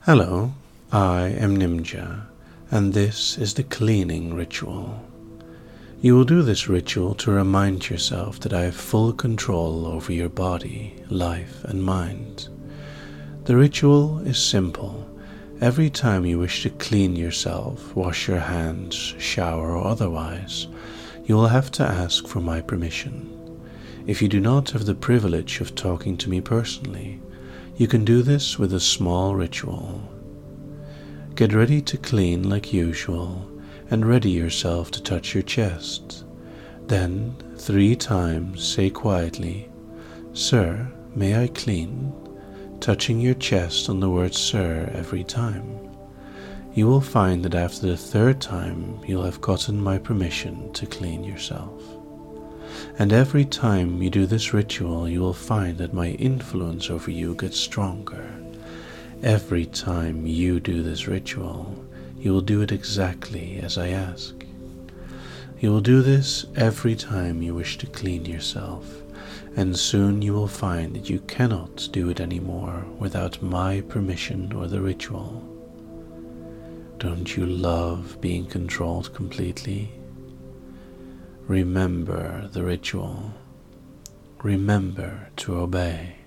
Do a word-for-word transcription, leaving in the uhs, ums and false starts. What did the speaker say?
Hello, I am Nimja, and this is the cleaning ritual. You will do this ritual to remind yourself that I have full control over your body, life, and mind. The ritual is simple. Every time you wish to clean yourself, wash your hands, shower, or otherwise, you will have to ask for my permission. If you do not have the privilege of talking to me personally, you can do this with a small ritual. Get ready to clean like usual and ready yourself to touch your chest. Then, three times say quietly, "Sir, may I clean?" touching your chest on the word "Sir" every time. You will find that after the third time you'll have gotten my permission to clean yourself. And every time you do this ritual, you will find that my influence over you gets stronger. Every time you do this ritual, you will do it exactly as I ask. You will do this every time you wish to clean yourself, and soon you will find that you cannot do it anymore without my permission or the ritual. Don't you love being controlled completely? Remember the ritual. Remember to obey.